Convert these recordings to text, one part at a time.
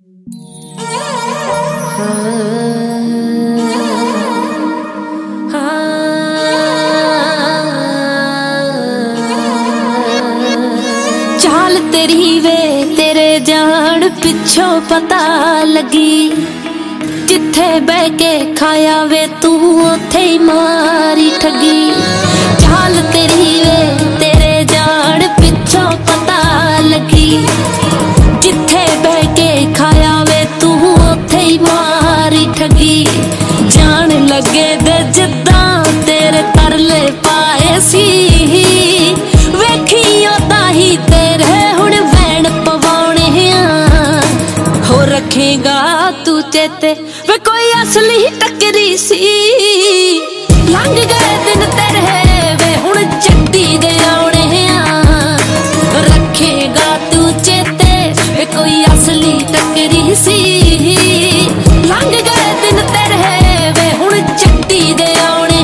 चाल तेरी वे तेरे जान पिछों पता लगी, जिथे बह के खाया वे तू उथे ही मारी ठगी। चाल तेरी वे तेरे जान पिछों पता लगी, जिथे बह के खाया वे तू उथे ही मारी ठगी। जान लगे दे जिद्दां तेरे तरले पाए सी, वेखी ओदा ही तेरे हुण वैण पवाउणे हो रखेगा तू चेते वे कोई असली टकरी सी। लंघ गए दिन तेरे वे हुण चट्टी दे आउणे रखेगा तू चेते वे कोई असली टकरी सी। लंघ गए दिन तेरे वे हुण चट्टी दे आउणे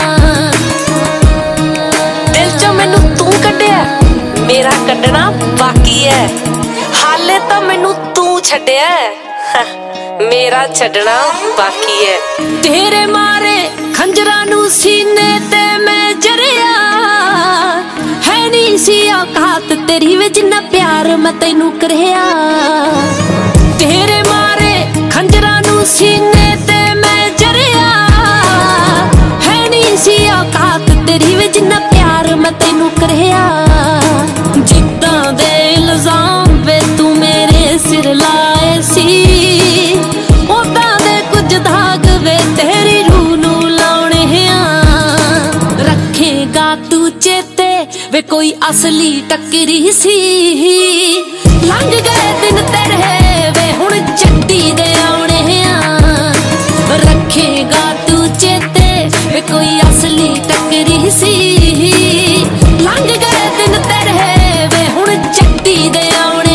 दिल चों मैनू तू कड्डिया मेरा कड्डना बाकी है, हाले तो मैनू तू छड्डिया मेरा छड्डना बाकी है। तेरे मारे खंजरां नू सीने ते मैं जरिया, है नी सी औकात तेरी वे जिन्ना प्यार मैं तैनू करिया। तेरे मारे खंजरां नू सीने ते मैं जरिया, है नी सी औकात तेरी वे जिन्ना प्यार मैं तैनू करिया। जिद्दां दे इल्जाम वे तू मेरे सिर लाए सी, ओदां दे कुछ दाग वे तेरी रूह नू लाउणे रखेगा तू चेते वे कोई असली टकरी सी। लंघ गए दिन तेरे वे हुण चट्टी दे आउणे रखेगा तू चेते वे कोई असली टकरी सी। लंघ गए दिन तेरे वे हुण चट्टी दे आउणे।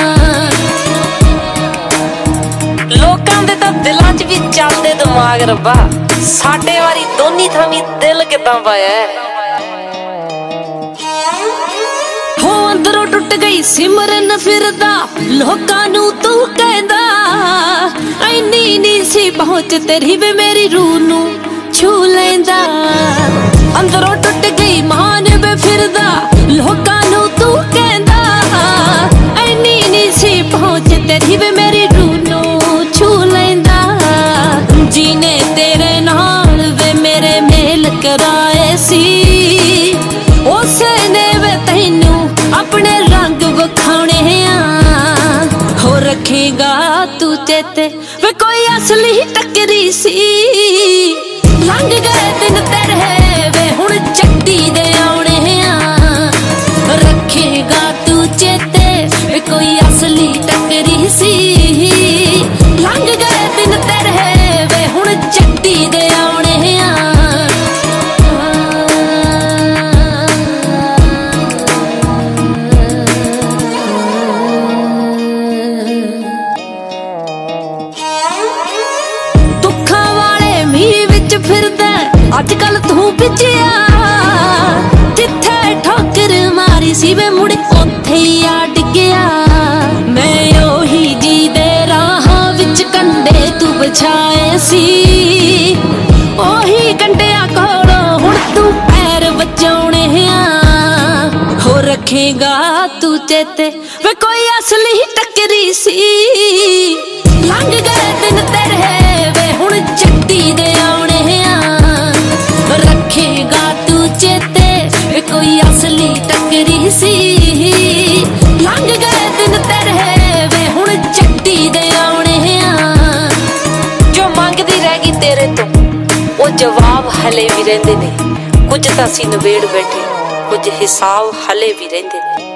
लोकां दे तां दिलां च भी चलदे दिमाग रब्बा, साडे वारी दोनी थावी दिल किदां पाया हो। अंदरों टुट गई सिमरन फिरदा लोकां नू तू कहंदा, ऐनी नी सी पहुंच तेरी वे मेरी रूह नू छू लैंदा। अंदरों टुट गई मान वे फिरदा लोकां नू तू कहंदा, ऐनी नी सी पहुंच तेरी वे मेरी रूह नू छू लैंदा। जीने तेरे नाल वे मेरे मेल कराए सी, उसने वे तैनू अपने रंग विखाउने हो रखेगा तू चेते वे कोई असली टकरी सी। लंघ गए दिन तेरे वे हुण चट्टी दे आउणे रखेगा तू चेते वे कोई असली टकरी सी। लंघ गए दिन तेरे वे हुण चट्टी दे आउणे। दुखां वाले मींह विच फिरदा अजकल तू पिछिया, जिथे ठोकर मारी सी वे मुड़ उथे ही आ डिग्गिया। मैं ओही जी दे राहां विच कंडे तू बिछाए सी, ओही कंडिया कोलों हुण तू पैर बचाउणे हो रखेगा तू चेते वे कोई असली टकरी सी। लंघ गए दिन तेरे वे हुण चट्टी दे आउणे रखेगा तू चेते वे कोई असली टकरी सी। लंघ गए दिन तेरे वे हुण चट्टी दे आउणे। जो मंगदी रह गई तेरे तो वो जवाब हले भी रहिंदे ने, कुछ तां असीं नवेड़ बैठे कुछ हिसाब हले भी रहिंदे ने।